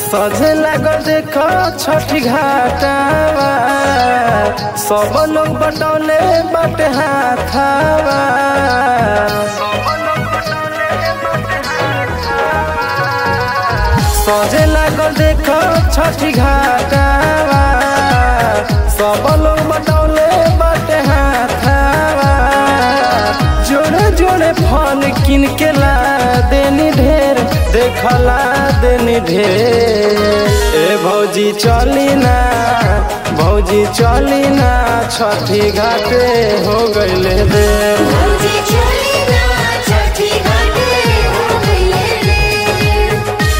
सजे लागल देखो छठी घाटावा, सब लोग बटौले बट हाथावा। सजे लागल देखो छठी घाटावा, सब लोग बटौले बट हाथावा। जोड़े जोड़े फल किन के ला देनी ढेर, देखला देनी ढेर। ए भौजी चली ना, भौजी चली ना, छठी घाटे हो गइले देर। भौजी चली ना, छठी घाटे हो गइले देर।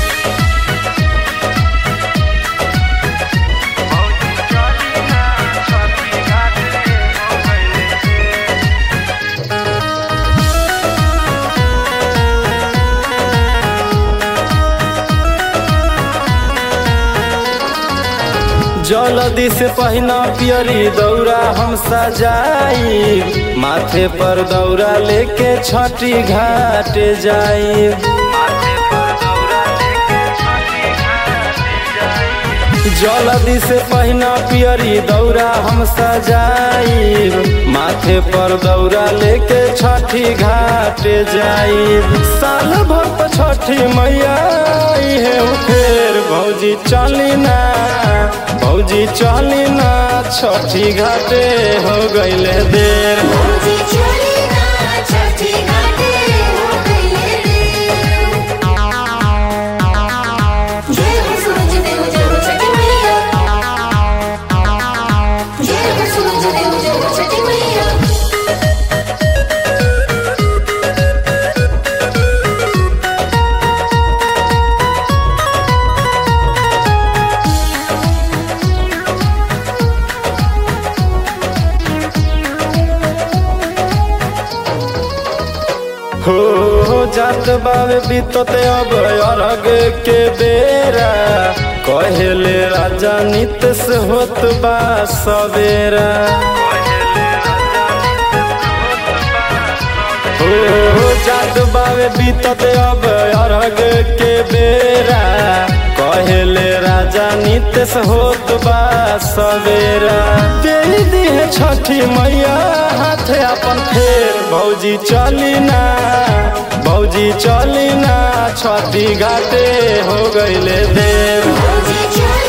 जल्दी से पहिना पियरी दौरा हम सजाई, माथे पर दौरा लेके छठी घाट जाई। जल्दी से पहिना पियरी दौरा हम सजाई, माथे पर दौरा लेके छठी घाट जाई। साल भर पर छठी मैया आई है फेर, भौजी चली ना, भौजी चली ना, छठी घाटे हो गइले देर। भौजी चली ना, छठी घाटे हो गइले देर। जय हो सूरज देव, जय हो छठी मैया। जय हो सूरज देव, जय हो छठी मैया। हो जात बावे बीतते अब अरग के बेरा, कहेले राजा नित से होत बा सवेरा। हो जात बावे बीतते अब अरग के बेरा, कहेले राजा नित से होत बा सवेरा। दे दी है छठी मैया हाथे अपन फेर, भौजी चली ना, भौजी चली ना, छठी घाटे हो गइले देर। भौजी चली